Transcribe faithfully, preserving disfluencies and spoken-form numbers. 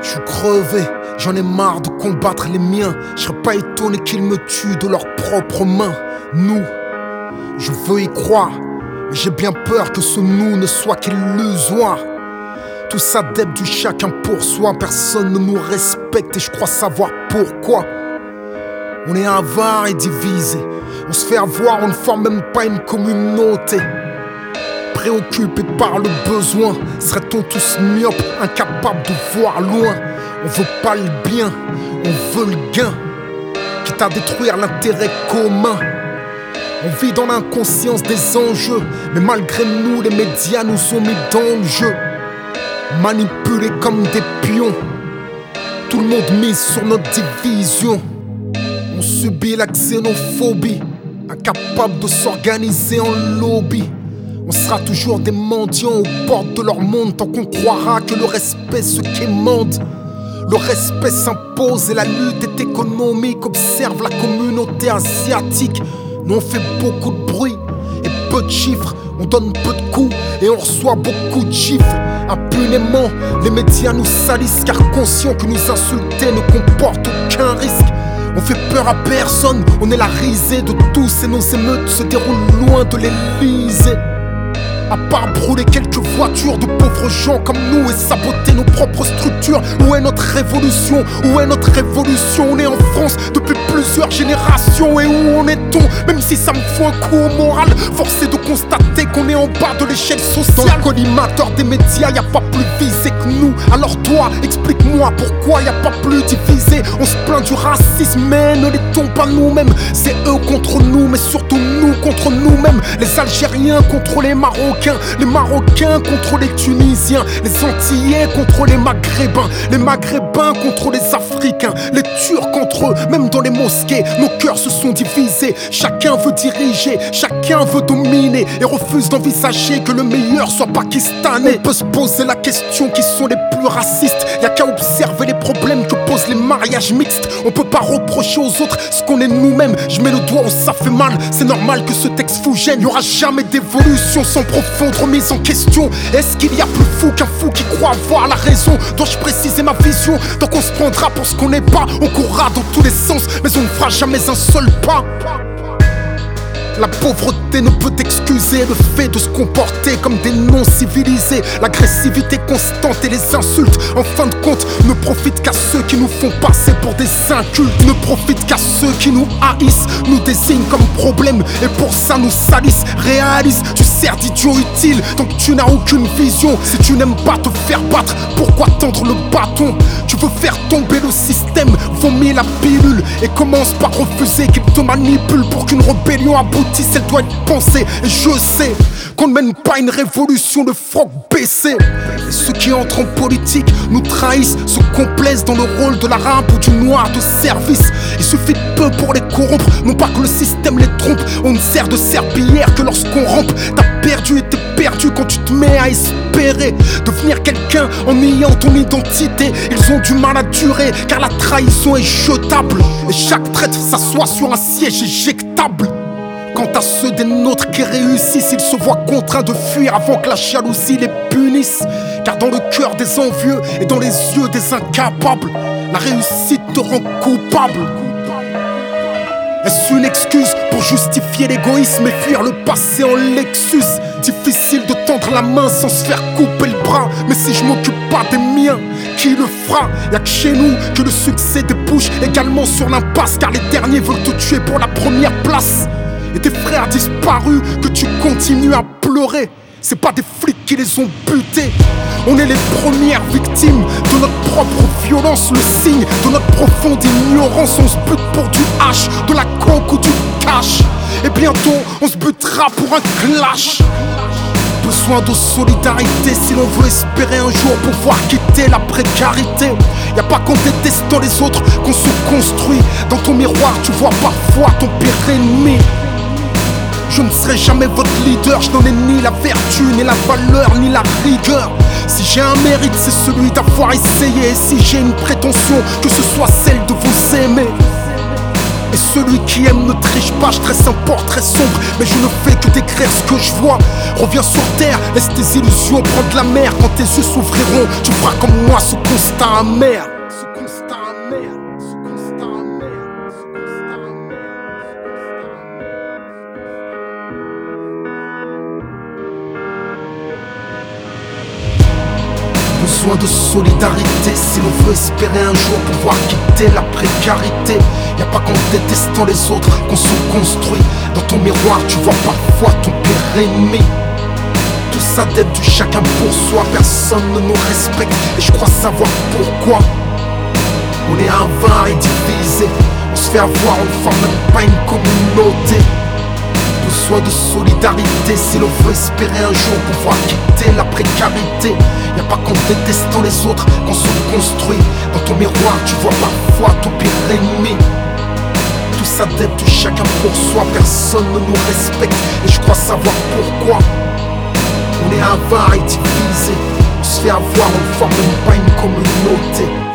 Je suis crevé, j'en ai marre de combattre les miens. Je serais pas étonné qu'ils me tuent de leurs propres mains. Nous, je veux y croire, mais j'ai bien peur que ce nous ne soit qu'illusoire. Tout ça dépend du chacun pour soi, personne ne nous respecte et je crois savoir pourquoi. On est avare et divisé, on se fait avoir, on ne forme même pas une communauté. Préoccupés par le besoin, serait-on tous myopes, incapables de voir loin? On veut pas le bien, on veut le gain, quitte à détruire l'intérêt commun. On vit dans l'inconscience des enjeux, mais malgré nous, les médias nous ont mis dans le jeu. Manipulés comme des pions, tout le monde mise sur notre division. On subit la xénophobie, incapable de s'organiser en lobby. On sera toujours des mendiants aux portes de leur monde, tant qu'on croira que le respect se quémande. Le respect s'impose et la lutte est économique. Observe la communauté asiatique. Nous on fait beaucoup de bruit et peu de chiffres. On donne peu de coups et on reçoit beaucoup de chiffres. Impunément, les médias nous salissent, car conscients que nous insulter ne comporte aucun risque. On fait peur à personne, on est la risée de tous, et nos émeutes se déroulent loin de l'Élysée. À part brûler quelques voitures de pauvres gens comme nous et saboter nos propres structures. Où est notre révolution? Où est notre révolution? On est en France depuis plusieurs générations. Et où en est-on? Même si ça me fout un coup au moral, force est de constater qu'on est en bas de l'échelle sociale. Dans le collimateur des médias, y a pas plus visé que nous. Alors toi, explique-moi pourquoi y a pas plus divisé. On se plaint du racisme, mais ne l'étons pas nous-mêmes. C'est eux contre nous, mais surtout nous contre nous-mêmes. Les Algériens contre les Marocains, les Marocains contre les Tunisiens, les Antillais contre les Maghrébins, les Maghrébins contre les Africains, les Turcs contre eux, même dans les mosquées, nos cœurs se sont divisés. Chacun veut diriger, chacun veut dominer et refuse d'envisager que le meilleur soit pakistanais. On peut se poser la question, qui sont les plus racistes? Y'a qu'à observer les problèmes que posent les mariages mixtes. On peut pas reprocher aux autres ce qu'on est nous-mêmes. Je mets le doigt où ça fait mal, c'est normal que ce texte vous gêne. Y'aura jamais d'évolution sans profonde remise en question. Est-ce qu'il y a plus fou qu'un fou qui croit avoir la raison? Dois-je préciser ma vision? Tant qu'on se prendra pour ce qu'on n'est pas, on courra dans tous les sens, mais on ne fera jamais un seul pas. La pauvreté ne peut excuser le fait de se comporter comme des non-civilisés. L'agressivité constante et les insultes, en fin de compte, ne profitent qu'à ceux qui nous font passer pour des incultes. Ne profitent qu'à ceux qui nous haïssent, nous désignent comme problème et pour ça nous salissent. Réalise, tu sers d'idiot utile tant que tu n'as aucune vision. Si tu n'aimes pas te faire battre, pourquoi tendre le bâton? Tu veux faire tomber le système, vomir la pilule et commence par refuser qu'il te manipule. Pour qu'une rébellion aboutisse, elle doit être pensée. Et je sais qu'on ne mène pas une révolution de froc baissé. Et ceux qui entrent en politique nous trahissent, se complaisent dans le rôle de l'arabe ou du noir de service. Il suffit de peu pour les corrompre, non pas que le système les trompe. On ne sert de serpillière que lorsqu'on rampe. T'as perdu et t'es perdu quand tu te mets à espérer devenir quelqu'un en niant ton identité. Ils ont du mal à durer car la trahison est jetable et chaque traître s'assoit sur un siège éjectable. Quant à ceux des nôtres qui réussissent, ils se voient contraints de fuir avant que la jalousie les punisse. Car dans le cœur des envieux et dans les yeux des incapables, la réussite te rend coupable. Est-ce une excuse pour justifier l'égoïsme et fuir le passé en Lexus? Difficile de tendre la main sans se faire couper le bras. Mais si je m'occupe pas des miens, qui le fera? Y'a que chez nous que le succès débouche également sur l'impasse, car les derniers veulent te tuer pour la première place. Et tes frères disparus que tu continues à pleurer, c'est pas des flics qui les ont butés. On est les premières victimes de notre propre violence, le signe de notre profonde ignorance. On se bute pour du hache, de la coke ou du cash. Et bientôt on se butera pour un clash. Besoin de solidarité si l'on veut espérer un jour pouvoir quitter la précarité. Y'a pas qu'en détestant les autres qu'on se construit. Dans ton miroir tu vois parfois ton pire ennemi. Je ne serai jamais votre leader, je n'en ai ni la vertu, ni la valeur, ni la rigueur. Si j'ai un mérite, c'est celui d'avoir essayé. Et si j'ai une prétention, que ce soit celle de vous aimer. Et celui qui aime ne triche pas, je tresse un portrait sombre, mais je ne fais que décrire ce que je vois. Reviens sur terre, laisse tes illusions prendre la mer. Quand tes yeux s'ouvriront, tu feras comme moi ce constat amer. Ce constat amer, ce constat amer, ce constat amer. Besoin de solidarité si l'on veut espérer un jour pouvoir quitter la précarité. Y'a pas qu'en détestant les autres qu'on se construit. Dans ton miroir tu vois parfois ton pire ennemi. Tout ça d'être du chacun pour soi, personne ne nous respecte. Et je crois savoir pourquoi. On est un vingt et divisé. On se fait avoir, on ne forme même pas une communauté. Besoin de solidarité si l'on veut espérer un jour pouvoir quitter la précarité. Y'a pas qu'en détestant les autres qu'on se construit. Dans ton miroir tu vois parfois ton pire ennemi. Tout ça d'être du chacun pour soi, personne ne nous respecte. Et je crois savoir pourquoi. On est un vingt et divisé. On se fait avoir, on ne forme même pas une communauté.